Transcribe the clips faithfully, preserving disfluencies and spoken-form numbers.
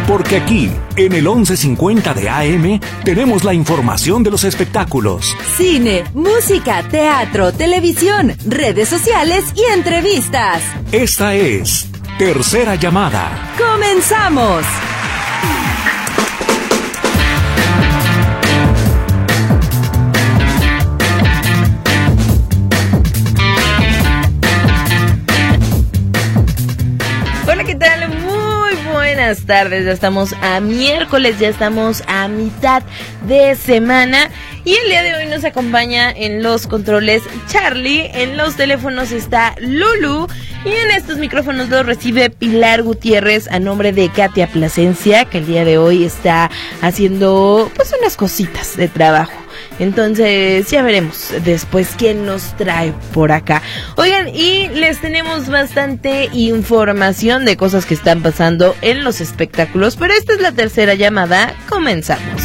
Porque aquí, en el once cincuenta de A M, tenemos la información de los espectáculos. Cine, música, teatro, televisión, redes sociales y entrevistas. Esta es Tercera Llamada. ¡Comenzamos! Hola, ¿qué tal? Muy buenas tardes. Ya estamos a miércoles, ya estamos a mitad de semana. Y el día de hoy nos acompaña en los controles Charlie, en los teléfonos está Lulu y en estos micrófonos los recibe Pilar Gutiérrez a nombre de Katia Plasencia, que el día de hoy está haciendo pues unas cositas de trabajo. Entonces ya veremos después quién nos trae por acá. Oigan, y les tenemos bastante información de cosas que están pasando en los espectáculos, pero esta es la tercera llamada, comenzamos.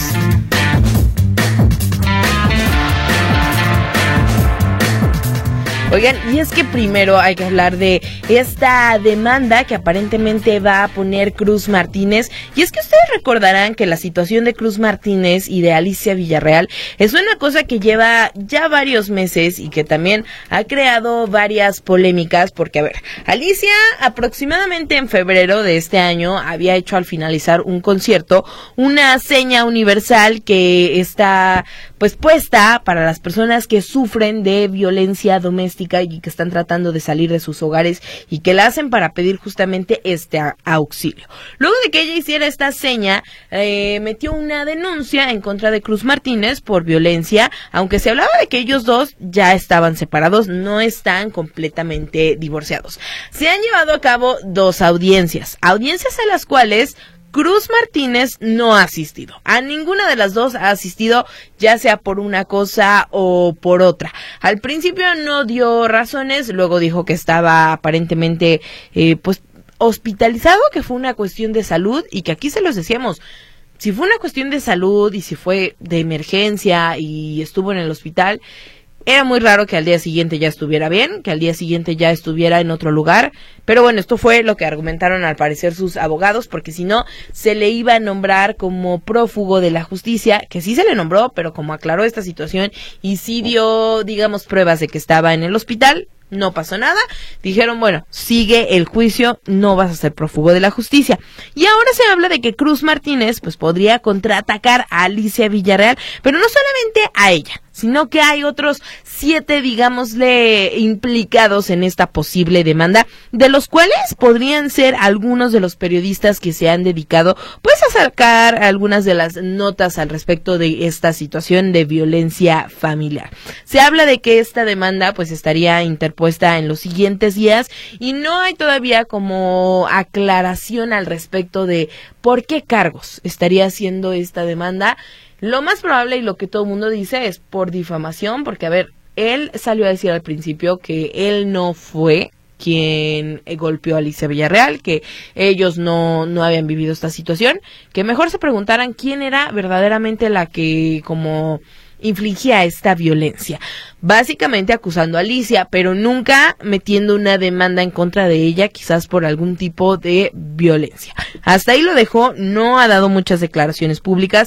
Oigan, y es que primero hay que hablar de esta demanda que aparentemente va a poner Cruz Martínez. Y es que ustedes recordarán que la situación de Cruz Martínez y de Alicia Villarreal es una cosa que lleva ya varios meses y que también ha creado varias polémicas. Porque, a ver, Alicia aproximadamente en febrero de este año había hecho al finalizar un concierto una seña universal que está pues puesta para las personas que sufren de violencia doméstica y que están tratando de salir de sus hogares y que la hacen para pedir justamente este a- auxilio. Luego de que ella hiciera esta seña, eh, metió una denuncia en contra de Cruz Martínez por violencia, aunque se hablaba de que ellos dos ya estaban separados, no están completamente divorciados. Se han llevado a cabo dos audiencias, audiencias a las cuales Cruz Martínez no ha asistido. A ninguna de las dos ha asistido, ya sea por una cosa o por otra. Al principio no dio razones, luego dijo que estaba aparentemente eh, pues hospitalizado, que fue una cuestión de salud y que aquí se los decíamos. Si fue una cuestión de salud y si fue de emergencia y estuvo en el hospital, era muy raro que al día siguiente ya estuviera bien, que al día siguiente ya estuviera en otro lugar, pero bueno, esto fue lo que argumentaron al parecer sus abogados, porque si no, se le iba a nombrar como prófugo de la justicia, que sí se le nombró, pero como aclaró esta situación y sí dio, digamos, pruebas de que estaba en el hospital, no pasó nada, dijeron, bueno, sigue el juicio, no vas a ser prófugo de la justicia. Y ahora se habla de que Cruz Martínez pues podría contraatacar a Alicia Villarreal, pero no solamente a ella, sino que hay otros siete, digámosle, implicados en esta posible demanda, de los cuales podrían ser algunos de los periodistas que se han dedicado pues a sacar algunas de las notas al respecto de esta situación de violencia familiar. Se habla de que esta demanda pues estaría interpuesta en los siguientes días y no hay todavía como aclaración al respecto de por qué cargos estaría haciendo esta demanda. Lo más probable y lo que todo el mundo dice es por difamación, porque a ver, él salió a decir al principio que él no fue quien golpeó a Alicia Villarreal, que ellos no, no habían vivido esta situación, que mejor se preguntaran quién era verdaderamente la que como infligía esta violencia, básicamente acusando a Alicia, pero nunca metiendo una demanda en contra de ella, quizás por algún tipo de violencia. Hasta ahí lo dejó, no ha dado muchas declaraciones públicas.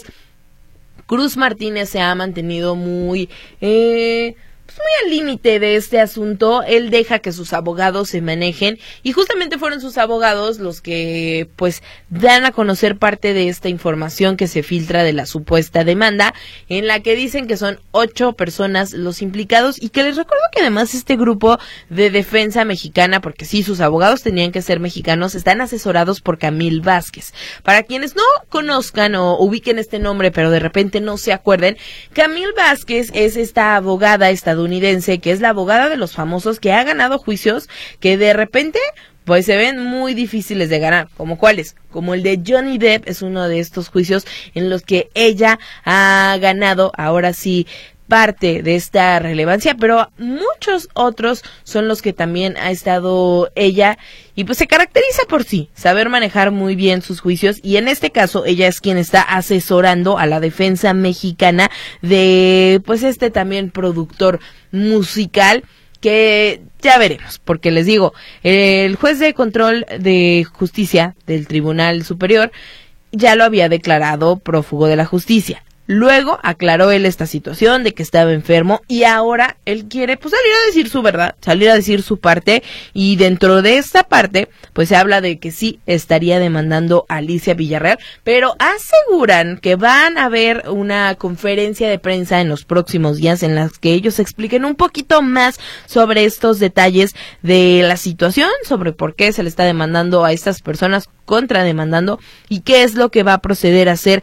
Cruz Martínez se ha mantenido muy, eh, pues muy al límite de este asunto. Él deja que sus abogados se manejen y justamente fueron sus abogados los que pues dan a conocer parte de esta información que se filtra de la supuesta demanda, en la que dicen que son ocho personas los implicados y que les recuerdo que además este grupo de defensa mexicana, porque sí, sus abogados tenían que ser mexicanos, están asesorados por Camil Vázquez. Para quienes no conozcan o ubiquen este nombre, pero de repente no se acuerden, Camil Vázquez es esta abogada estadounidense que es la abogada de los famosos, que ha ganado juicios que de repente pues se ven muy difíciles de ganar. ¿Como cuáles? Como el de Johnny Depp es uno de estos juicios en los que ella ha ganado, ahora sí, parte de esta relevancia, pero muchos otros son los que también ha estado ella, y pues se caracteriza por sí, saber manejar muy bien sus juicios, y en este caso ella es quien está asesorando a la defensa mexicana de pues este también productor musical, que ya veremos, porque les digo, el juez de control de justicia del Tribunal Superior ya lo había declarado prófugo de la justicia. Luego aclaró él esta situación de que estaba enfermo y ahora él quiere pues salir a decir su verdad, salir a decir su parte, y dentro de esta parte pues se habla de que sí estaría demandando a Alicia Villarreal, pero aseguran que van a haber una conferencia de prensa en los próximos días en las que ellos expliquen un poquito más sobre estos detalles de la situación, sobre por qué se le está demandando a estas personas, contrademandando, y qué es lo que va a proceder a hacer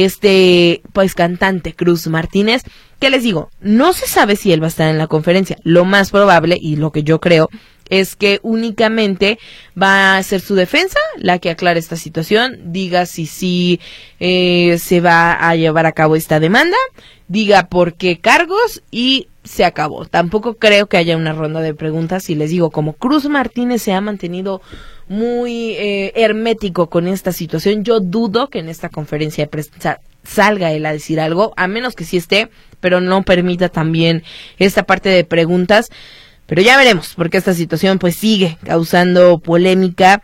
este pues cantante Cruz Martínez, que les digo, no se sabe si él va a estar en la conferencia. Lo más probable y lo que yo creo es que únicamente va a ser su defensa la que aclare esta situación, diga si sí eh, se va a llevar a cabo esta demanda, diga por qué cargos y se acabó. Tampoco creo que haya una ronda de preguntas, y les digo, como Cruz Martínez se ha mantenido muy eh, hermético con esta situación, yo dudo que en esta conferencia de prensa salga él a decir algo, a menos que sí esté, pero no permita también esta parte de preguntas. Pero ya veremos, porque esta situación pues sigue causando polémica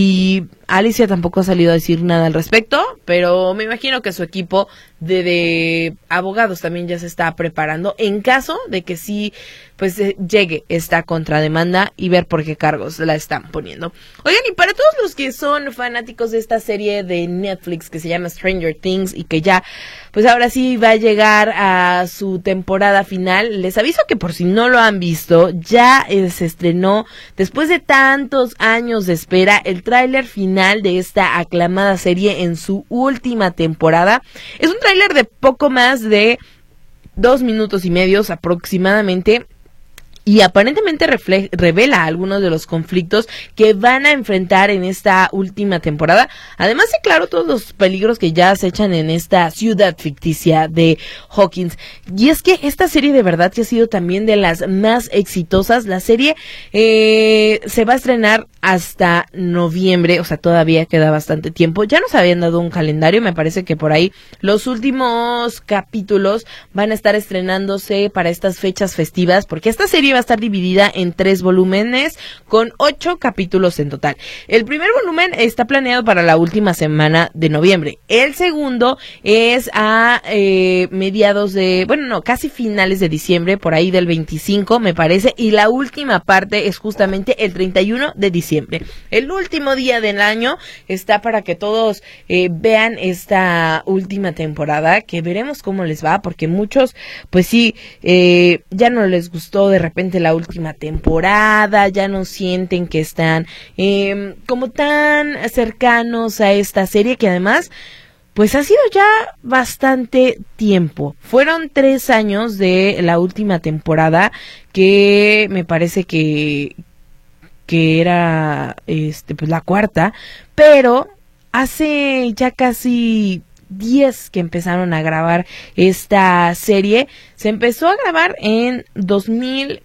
y Alicia tampoco ha salido a decir nada al respecto, pero me imagino que su equipo de, de abogados también ya se está preparando en caso de que sí pues llegue esta contrademanda y ver por qué cargos la están poniendo. Oigan, y para todos los que son fanáticos de esta serie de Netflix que se llama Stranger Things y que ya pues ahora sí va a llegar a su temporada final, les aviso que por si no lo han visto, ya eh, se estrenó después de tantos años de espera el tráiler final de esta aclamada serie en su última temporada. Es un tráiler de poco más de dos minutos y medios aproximadamente, y aparentemente refle- revela algunos de los conflictos que van a enfrentar en esta última temporada. Además, de claro, todos los peligros que ya se echan en esta ciudad ficticia de Hawkins. Y es que esta serie de verdad que ha sido también de las más exitosas. La serie eh, se va a estrenar hasta noviembre, o sea, todavía queda bastante tiempo. Ya nos habían dado un calendario, me parece que por ahí los últimos capítulos van a estar estrenándose para estas fechas festivas, porque esta serie va a estar dividida en tres volúmenes con ocho capítulos en total. El primer volumen está planeado para la última semana de noviembre. El segundo es a eh, mediados de, bueno, no, casi finales de diciembre, por ahí del veinticinco, me parece, y la última parte es justamente el treinta y uno de diciembre. El último día del año está para que todos eh, vean esta última temporada, que veremos cómo les va, porque muchos, pues sí, eh, ya no les gustó de repente la última temporada, ya no sienten que están eh, como tan cercanos a esta serie, que además pues ha sido ya bastante tiempo. Fueron tres años de la última temporada, que me parece que que era este pues la cuarta, pero hace ya casi diez que empezaron a grabar esta serie. Se empezó a grabar en dos mil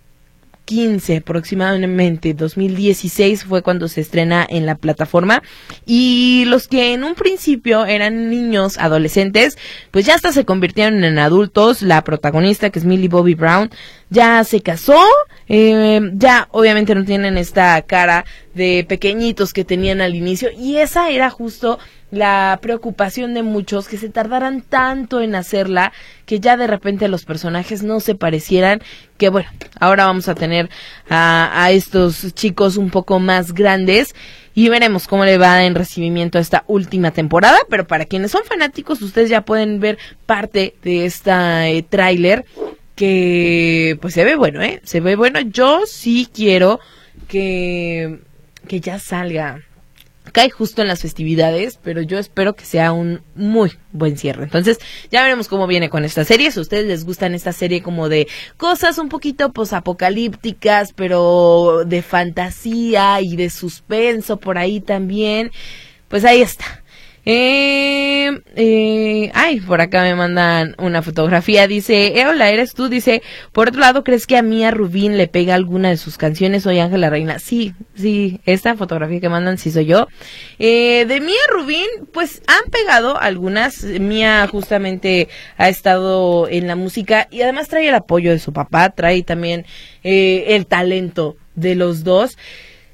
quince aproximadamente, dos mil dieciséis fue cuando se estrena en la plataforma, y los que en un principio eran niños, adolescentes, pues ya hasta se convirtieron en adultos. La protagonista, que es Millie Bobby Brown, ya se casó, eh, ya obviamente no tienen esta cara de pequeñitos que tenían al inicio, y esa era justo la preocupación de muchos, que se tardaran tanto en hacerla, que ya de repente los personajes no se parecieran, que bueno, ahora vamos a tener a, a estos chicos un poco más grandes, y veremos cómo le va en recibimiento a esta última temporada. Pero para quienes son fanáticos, ustedes ya pueden ver parte de esta eh, tráiler, que pues se ve bueno, ¿eh? Se ve bueno. Yo sí quiero que, que ya salga. Cae justo en las festividades, pero yo espero que sea un muy buen cierre. Entonces, ya veremos cómo viene con esta serie. Si a ustedes les gustan esta serie como de cosas un poquito posapocalípticas, pero de fantasía y de suspenso por ahí también, pues ahí está. Eh, eh, ay, por acá me mandan una fotografía, dice, eh, hola, ¿eres tú? Dice, por otro lado, ¿crees que a Mía Rubín le pega alguna de sus canciones? Soy Ángela Reina. Sí, sí, esta fotografía que mandan sí soy yo. Eh, de Mía Rubín, pues han pegado algunas. Mía justamente ha estado en la música y además trae el apoyo de su papá, trae también eh, el talento de los dos.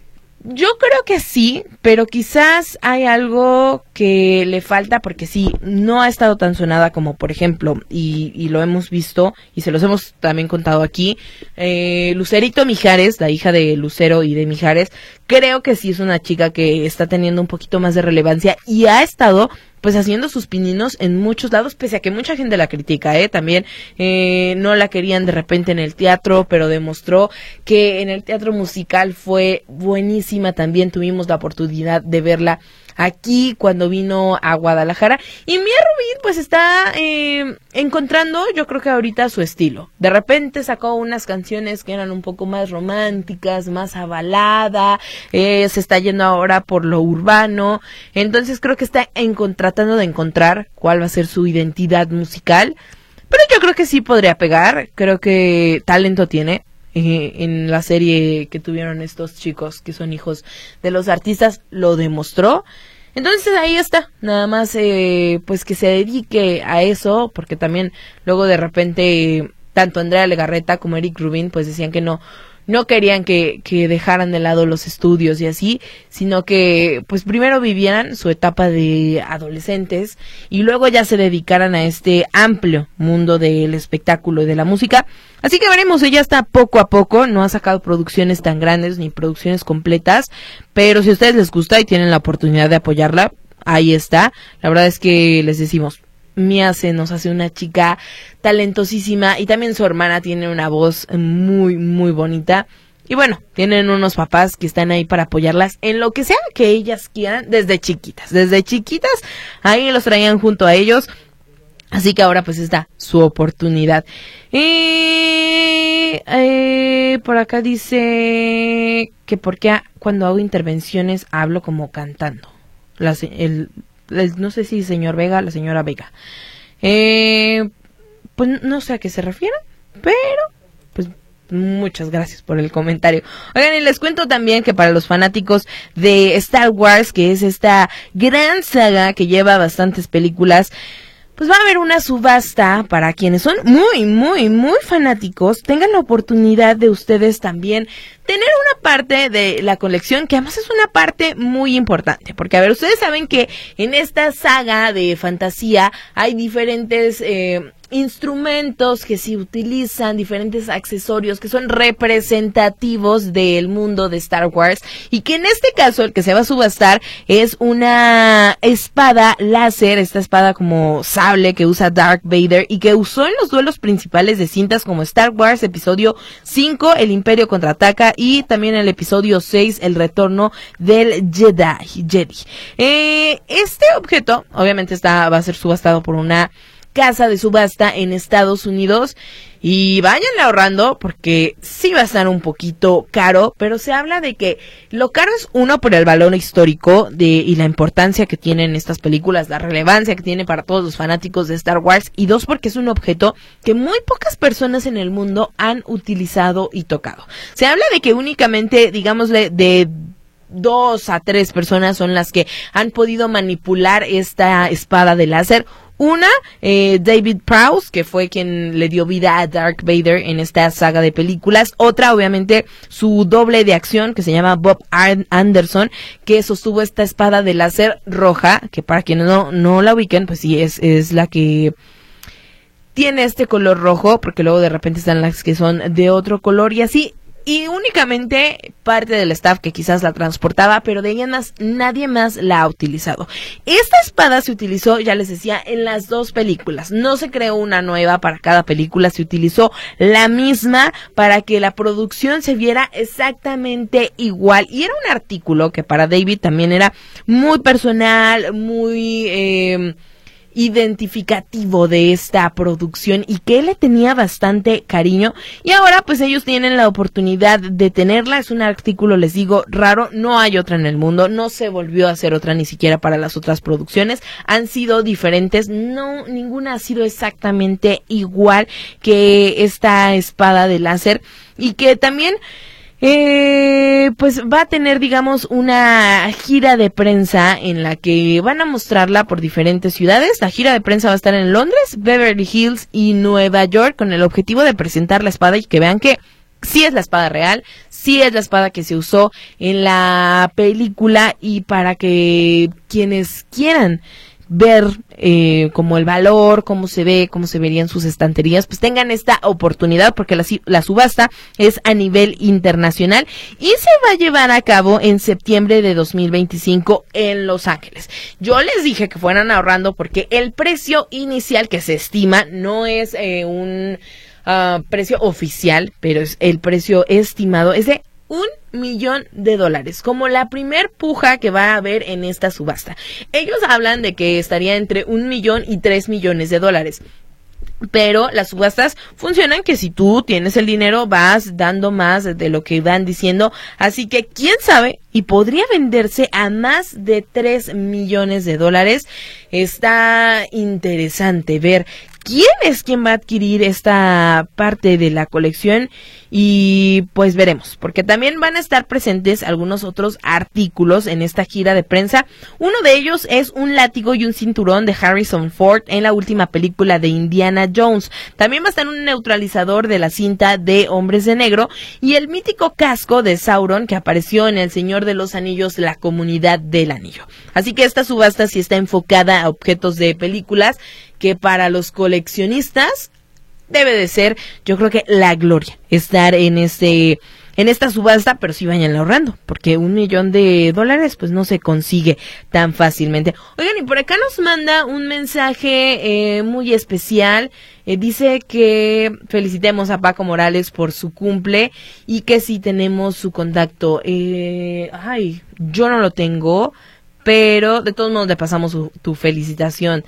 Yo creo que sí, pero quizás hay algo que le falta porque sí, no ha estado tan sonada como por ejemplo, y, y lo hemos visto y se los hemos también contado aquí, eh, Lucerito Mijares, la hija de Lucero y de Mijares, creo que sí es una chica que está teniendo un poquito más de relevancia y ha estado pues haciendo sus pininos en muchos lados, pese a que mucha gente la critica, ¿eh? También eh, no la querían de repente en el teatro, pero demostró que en el teatro musical fue buenísima. También tuvimos la oportunidad de verla aquí cuando vino a Guadalajara. Y Mía Rubín pues está eh, encontrando, yo creo que ahorita su estilo. De repente sacó unas canciones que eran un poco más románticas, más a balada, eh, se está yendo ahora por lo urbano. Entonces creo que está encont- tratando de encontrar cuál va a ser su identidad musical. Pero yo creo que sí podría pegar, creo que talento tiene. Eh, en la serie que tuvieron estos chicos que son hijos de los artistas lo demostró. Entonces ahí está, nada más eh, pues que se dedique a eso, porque también luego de repente tanto Andrea Legarreta como Eric Rubin pues decían que no no querían que, que dejaran de lado los estudios y así, sino que pues primero vivieran su etapa de adolescentes y luego ya se dedicaran a este amplio mundo del espectáculo y de la música. Así que veremos, ella está poco a poco, no ha sacado producciones tan grandes ni producciones completas, pero si a ustedes les gusta y tienen la oportunidad de apoyarla, ahí está. La verdad es que les decimos, Mía se nos hace una chica talentosísima y también su hermana tiene una voz muy, muy bonita. Y bueno, tienen unos papás que están ahí para apoyarlas en lo que sea que ellas quieran desde chiquitas. Desde chiquitas, ahí los traían junto a ellos. Así que ahora pues está su oportunidad. Y eh, por acá dice que por qué cuando hago intervenciones hablo como cantando. La, el, el, no sé si señor Vega, la señora Vega. Eh, pues no sé a qué se refiere, pero pues muchas gracias por el comentario. Oigan, y les cuento también que para los fanáticos de Star Wars, que es esta gran saga que lleva bastantes películas, pues va a haber una subasta para quienes son muy, muy, muy fanáticos, tengan la oportunidad de ustedes también tener una parte de la colección, que además es una parte muy importante, porque a ver, ustedes saben que en esta saga de fantasía hay diferentes eh, instrumentos que se utilizan, diferentes accesorios que son representativos del mundo de Star Wars, y que en este caso el que se va a subastar es una espada láser, esta espada como sable que usa Darth Vader y que usó en los duelos principales de cintas como Star Wars episodio cinco, El Imperio Contraataca, y también el episodio seis, El Retorno del Jedi. Jedi. Eh, este objeto obviamente está va a ser subastado por una casa de subasta en Estados Unidos, y váyanle ahorrando porque sí va a estar un poquito caro, pero se habla de que lo caro es uno por el valor histórico de y la importancia que tienen estas películas, la relevancia que tiene para todos los fanáticos de Star Wars, y dos, porque es un objeto que muy pocas personas en el mundo han utilizado y tocado. Se habla de que únicamente, digámosle, de dos a tres personas son las que han podido manipular esta espada de láser. Una, eh, David Prowse, que fue quien le dio vida a Darth Vader en esta saga de películas. Otra, obviamente, su doble de acción, que se llama Bob Anderson, que sostuvo esta espada de láser roja, que para quienes no, no la ubiquen, pues sí, es, es la que tiene este color rojo, porque luego de repente están las que son de otro color y así. Y únicamente parte del staff que quizás la transportaba, pero de ella más, nadie más la ha utilizado. Esta espada se utilizó, ya les decía, en las dos películas. No se creó una nueva para cada película, se utilizó la misma para que la producción se viera exactamente igual. Y era un artículo que para David también era muy personal, muy Eh, identificativo de esta producción, y que él le tenía bastante cariño, y ahora pues ellos tienen la oportunidad de tenerla. Es un artículo, les digo, raro, no hay otra en el mundo, no se volvió a hacer otra ni siquiera para las otras producciones, han sido diferentes, no, ninguna ha sido exactamente igual que esta espada de láser, y que también Eh, pues va a tener, digamos, una gira de prensa en la que van a mostrarla por diferentes ciudades. La gira de prensa va a estar en Londres, Beverly Hills y Nueva York, con el objetivo de presentar la espada y que vean que sí es la espada real, sí es la espada que se usó en la película, y para que quienes quieran ver eh, como el valor, cómo se ve, cómo se verían sus estanterías, pues tengan esta oportunidad, porque la, la subasta es a nivel internacional y se va a llevar a cabo en septiembre de dos mil veinticinco en Los Ángeles. Yo les dije que fueran ahorrando porque el precio inicial que se estima no es eh, un uh, precio oficial, pero es el precio estimado, es de un millón de dólares, como la primer puja que va a haber en esta subasta. Ellos hablan de que estaría entre un millón y tres millones de dólares. Pero las subastas funcionan que si tú tienes el dinero vas dando más de lo que van diciendo, así que quién sabe, y podría venderse a más de tres millones de dólares. Está interesante ver quién es quien va a adquirir esta parte de la colección, y pues veremos, porque también van a estar presentes algunos otros artículos en esta gira de prensa. Uno de ellos es un látigo y un cinturón de Harrison Ford en la última película de Indiana Jones. También va a estar un neutralizador de la cinta de Hombres de Negro y el mítico casco de Sauron que apareció en El Señor de los Anillos, La Comunidad del Anillo. Así que esta subasta sí está enfocada a objetos de películas, que para los coleccionistas debe de ser, yo creo que la gloria estar en este en esta subasta, pero sí vayan ahorrando, porque un millón de dólares pues no se consigue tan fácilmente. Oigan, y por acá nos manda un mensaje eh, muy especial. Eh, dice que felicitemos a Paco Morales por su cumple y que si tenemos su contacto. Eh, ay, yo no lo tengo, pero de todos modos le pasamos su, tu felicitación.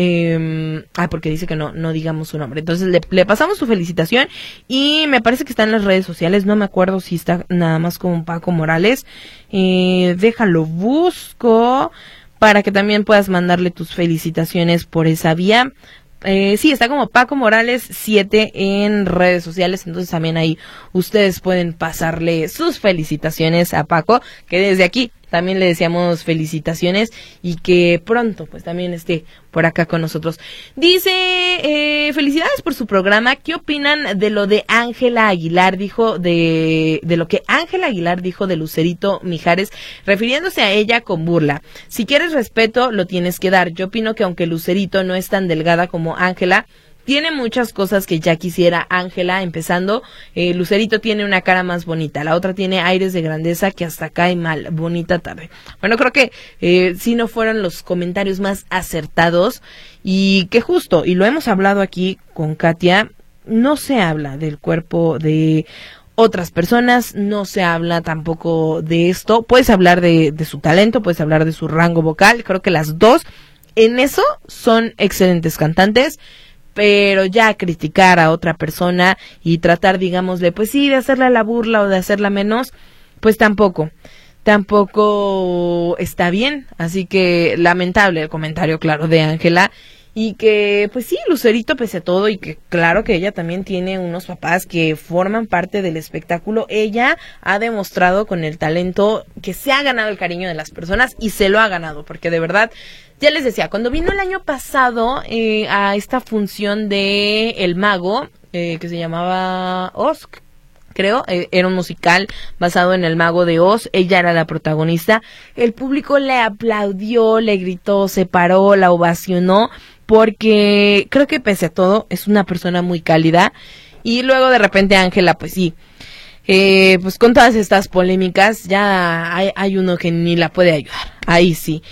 Eh, ah, porque dice que no, no digamos su nombre. Entonces le, le pasamos su felicitación y me parece que está en las redes sociales. No me acuerdo si está nada más con Paco Morales. Eh, déjalo, busco para que también puedas mandarle tus felicitaciones por esa vía. Eh, sí, está como Paco Morales siete en redes sociales, entonces también ahí ustedes pueden pasarle sus felicitaciones a Paco, que desde aquí también le deseamos felicitaciones y que pronto pues también esté por acá con nosotros. Dice, eh, felicidades por su programa. ¿Qué opinan de lo de Ángela Aguilar? Dijo de, de lo que Ángela Aguilar dijo de Lucerito Mijares, refiriéndose a ella con burla. Si quieres respeto, lo tienes que dar. Yo opino que aunque Lucerito no es tan delgada como Ángela, tiene muchas cosas que ya quisiera Ángela, empezando, eh, Lucerito tiene una cara más bonita, la otra tiene aires de grandeza que hasta cae mal, bonita tarde. Bueno, creo que eh, si no fueron los comentarios más acertados, y que justo, y lo hemos hablado aquí con Katia, no se habla del cuerpo de otras personas, no se habla tampoco de esto. Puedes hablar de, de su talento, puedes hablar de su rango vocal, creo que las dos en eso son excelentes cantantes, pero ya criticar a otra persona y tratar, digámosle, pues sí, de hacerla la burla o de hacerla menos, pues tampoco, tampoco está bien. Así que lamentable el comentario, claro, de Ángela. Y que, pues sí, Lucerito pese a todo, y que claro que ella también tiene unos papás que forman parte del espectáculo. Ella ha demostrado con el talento que se ha ganado el cariño de las personas, y se lo ha ganado, porque de verdad, ya les decía, cuando vino el año pasado eh, a esta función de El Mago, eh, que se llamaba Oz, creo, eh, era un musical basado en El Mago de Oz, ella era la protagonista, el público le aplaudió, le gritó, se paró, la ovacionó, porque creo que pese a todo es una persona muy cálida. Y luego de repente Ángela, pues sí, eh, pues con todas estas polémicas ya hay, hay uno que ni la puede ayudar, ahí sí.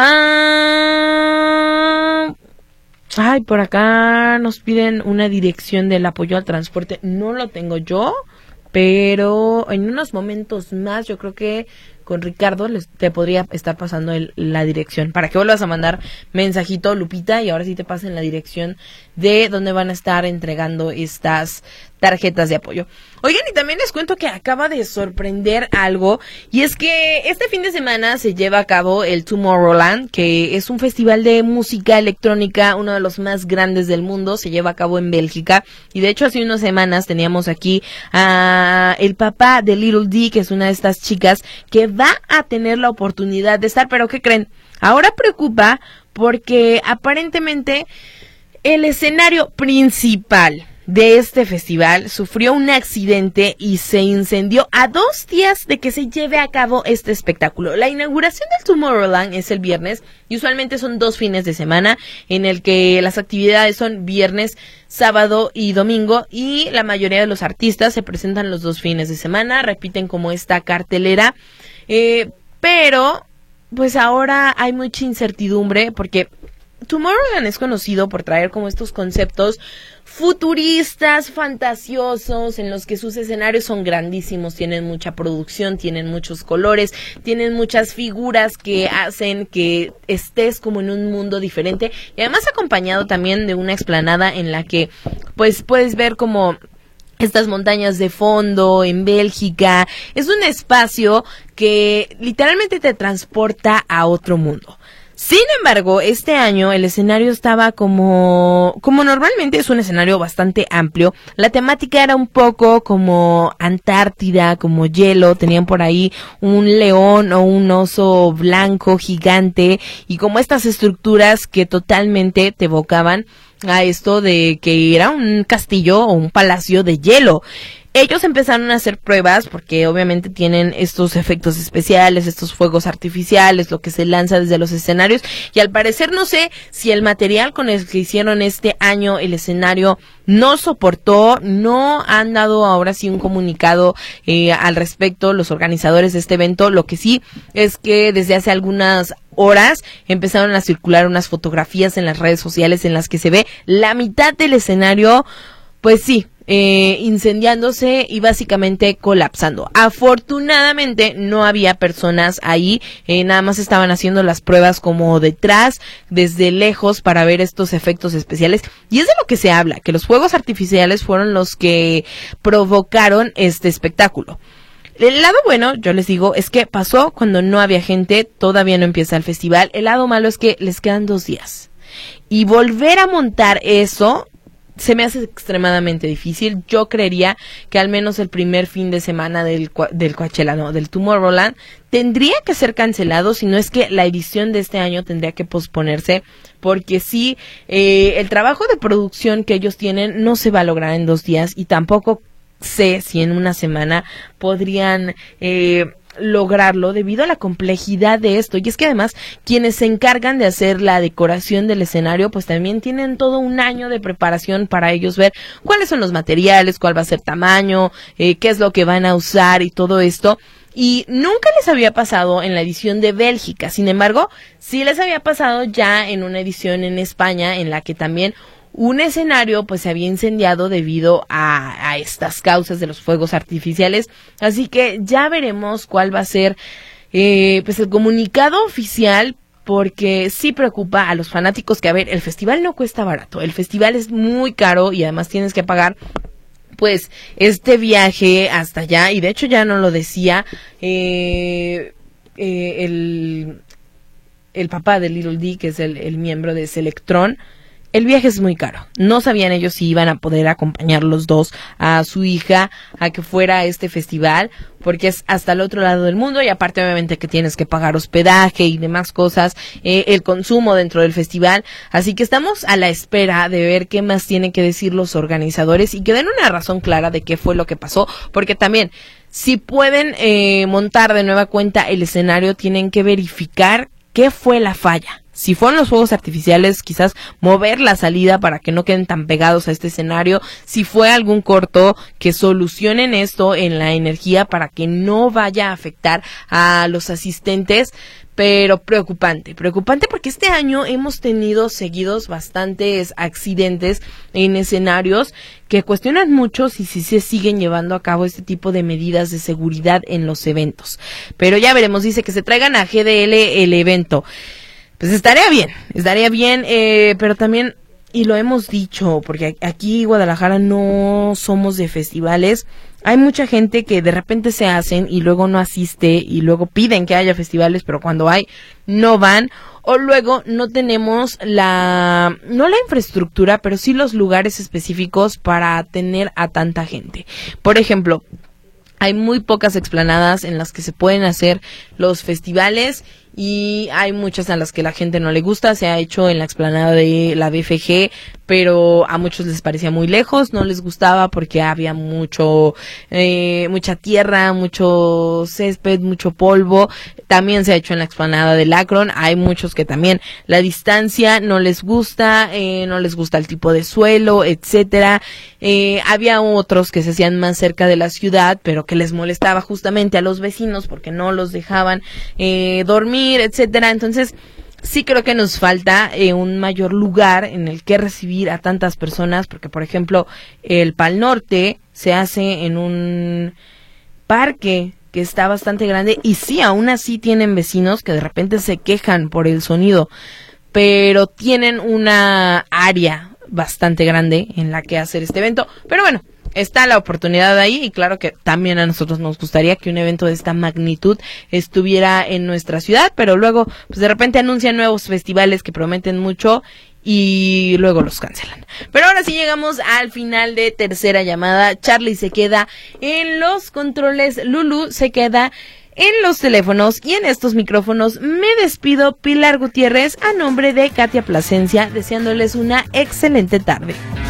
Ah, ay, por acá nos piden una dirección del apoyo al transporte, no lo tengo yo, pero en unos momentos más yo creo que con Ricardo les, te podría estar pasando el, la dirección para que vuelvas a mandar mensajito, Lupita, y ahora sí te pasen la dirección de donde van a estar entregando estas tarjetas de apoyo. Oigan, y también les cuento que acaba de sorprender algo, y es que este fin de semana se lleva a cabo el Tomorrowland, que es un festival de música electrónica, uno de los más grandes del mundo, se lleva a cabo en Bélgica, y de hecho hace unas semanas teníamos aquí a el papá de Little D, que es una de estas chicas que va a tener la oportunidad de estar, pero ¿qué creen? Ahora preocupa porque aparentemente el escenario principal de este festival sufrió un accidente y se incendió a dos días de que se lleve a cabo este espectáculo. La inauguración del Tomorrowland es el viernes y usualmente son dos fines de semana en el que las actividades son viernes, sábado y domingo, y la mayoría de los artistas se presentan los dos fines de semana, repiten como esta cartelera, eh, pero pues ahora hay mucha incertidumbre porque Tomorrowland es conocido por traer como estos conceptos futuristas, fantasiosos, en los que sus escenarios son grandísimos, tienen mucha producción, tienen muchos colores, tienen muchas figuras que hacen que estés como en un mundo diferente, y además acompañado también de una explanada en la que pues puedes ver como estas montañas de fondo en Bélgica. Es un espacio que literalmente te transporta a otro mundo. Sin embargo, este año el escenario estaba como, como normalmente es un escenario bastante amplio. La temática era un poco como Antártida, como hielo. Tenían por ahí un león o un oso blanco gigante y como estas estructuras que totalmente te evocaban a esto de que era un castillo o un palacio de hielo. Ellos empezaron a hacer pruebas porque obviamente tienen estos efectos especiales, estos fuegos artificiales, lo que se lanza desde los escenarios, y al parecer no sé si el material con el que hicieron este año el escenario no soportó, no han dado ahora sí un comunicado eh, al respecto los organizadores de este evento. Lo que sí es que desde hace algunas horas empezaron a circular unas fotografías en las redes sociales en las que se ve la mitad del escenario, pues sí, Eh, incendiándose y básicamente colapsando. Afortunadamente no había personas ahí, eh, nada más estaban haciendo las pruebas como detrás, desde lejos, para ver estos efectos especiales, y es de lo que se habla, que los fuegos artificiales fueron los que provocaron este espectáculo. El lado bueno, yo les digo, es que pasó cuando no había gente, todavía no empieza el festival. El lado malo es que les quedan dos días y volver a montar eso se me hace extremadamente difícil. Yo creería que al menos el primer fin de semana del, del Coachella, no, del Tomorrowland, tendría que ser cancelado, si no es que la edición de este año tendría que posponerse, porque sí, eh, el trabajo de producción que ellos tienen no se va a lograr en dos días, y tampoco sé si en una semana podrían eh, lograrlo debido a la complejidad de esto. Y es que además quienes se encargan de hacer la decoración del escenario pues también tienen todo un año de preparación para ellos ver cuáles son los materiales, cuál va a ser tamaño, eh, qué es lo que van a usar y todo esto. Y nunca les había pasado en la edición de Bélgica. Sin embargo, sí les había pasado ya en una edición en España en la que también un escenario pues se había incendiado debido a, a estas causas de los fuegos artificiales. Así que ya veremos cuál va a ser eh, pues el comunicado oficial, porque sí preocupa a los fanáticos que, a ver, el festival no cuesta barato, el festival es muy caro y además tienes que pagar pues este viaje hasta allá. Y de hecho ya no lo decía eh, eh, el, el papá de Little D, que es el, el miembro de Selectron. El viaje es muy caro. No sabían ellos si iban a poder acompañar los dos a su hija a que fuera a este festival, porque es hasta el otro lado del mundo, y aparte obviamente que tienes que pagar hospedaje y demás cosas, eh, el consumo dentro del festival. Así que estamos a la espera de ver qué más tienen que decir los organizadores y que den una razón clara de qué fue lo que pasó, porque también si pueden eh, montar de nueva cuenta el escenario, tienen que verificar qué fue la falla. Si fueron los fuegos artificiales, quizás mover la salida para que no queden tan pegados a este escenario. Si fue algún corto, que solucionen esto en la energía para que no vaya a afectar a los asistentes. Pero preocupante, preocupante porque este año hemos tenido seguidos bastantes accidentes en escenarios que cuestionan mucho si, si se siguen llevando a cabo este tipo de medidas de seguridad en los eventos. Pero ya veremos, dice que se traigan a G D L el evento. Pues estaría bien, estaría bien, eh, pero también, y lo hemos dicho, porque aquí en Guadalajara no somos de festivales, hay mucha gente que de repente se hacen y luego no asiste y luego piden que haya festivales, pero cuando hay no van, o luego no tenemos la, no la infraestructura, pero sí los lugares específicos para tener a tanta gente. Por ejemplo, hay muy pocas explanadas en las que se pueden hacer los festivales, y hay muchas a las que la gente no le gusta. Se ha hecho en la explanada de la B F G, pero a muchos les parecía muy lejos, no les gustaba porque había mucho, eh, mucha tierra, mucho césped, mucho polvo. También se ha hecho en la explanada del Akron. Hay muchos que también la distancia no les gusta, eh, no les gusta el tipo de suelo, etcétera. Eh, había otros que se hacían más cerca de la ciudad, pero que les molestaba justamente a los vecinos porque no los dejaban eh, dormir, etcétera. Entonces, sí creo que nos falta eh, un mayor lugar en el que recibir a tantas personas, porque por ejemplo el Pal Norte se hace en un parque que está bastante grande y sí, aún así tienen vecinos que de repente se quejan por el sonido, pero tienen una área bastante grande en la que hacer este evento. Pero bueno, está la oportunidad ahí y claro que también a nosotros nos gustaría que un evento de esta magnitud estuviera en nuestra ciudad, pero luego pues de repente anuncian nuevos festivales que prometen mucho y luego los cancelan. Pero ahora sí llegamos al final de Tercera Llamada. Charlie se queda en los controles, Lulu se queda en los teléfonos y en estos micrófonos. Me despido, Pilar Gutiérrez, a nombre de Katia Plasencia, deseándoles una excelente tarde.